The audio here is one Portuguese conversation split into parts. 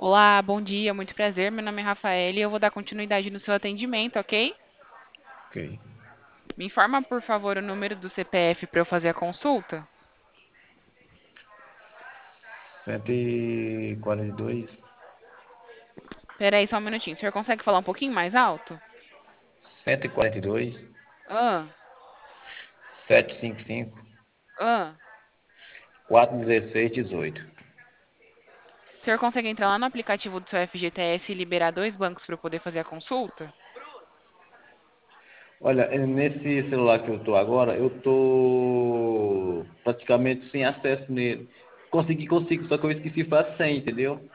Olá, bom dia, muito prazer. Meu nome é Rafael e eu vou dar continuidade no seu atendimento, ok? Ok. Me informa, por favor, o número do CPF para eu fazer a consulta. 142, Pera aí só um minutinho. O senhor consegue falar um pouquinho mais alto? 142, Ah, 755, ah. 416, 18. O senhor consegue entrar lá no aplicativo do seu FGTS e liberar dois bancos para eu poder fazer a consulta? Olha, nesse celular que eu tô agora, eu tô praticamente sem acesso nele. Consigo, só que eu esqueci faz 100, entendeu?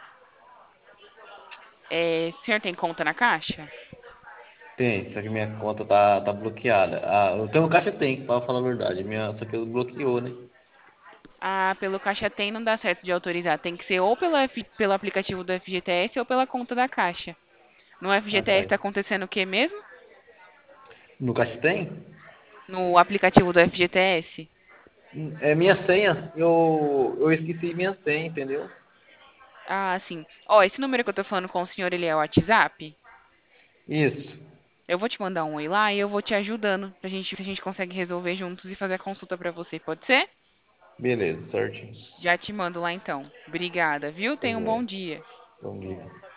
O senhor tem conta na Caixa? Tem, só que minha conta tá bloqueada. Ah, eu tenho caixa tem, pra falar a verdade. Só que bloqueou, né? Ah, pelo Caixa Tem não dá certo de autorizar. Tem que ser ou pelo aplicativo do FGTS ou pela conta da Caixa. No Ah, tá. FGTS está acontecendo o que mesmo? No caixa tem? No aplicativo do FGTS? É minha senha. Eu esqueci minha senha, entendeu? Ah, sim. Ó, esse número que eu tô falando com o senhor, ele é o WhatsApp? Isso. Eu vou te mandar um oi lá e eu vou te ajudando pra gente ver se a gente consegue resolver juntos e fazer a consulta pra você, pode ser? Beleza, certinho. Já te mando lá então. Obrigada, viu? Tá Tenha um bom joia. dia. Bom dia.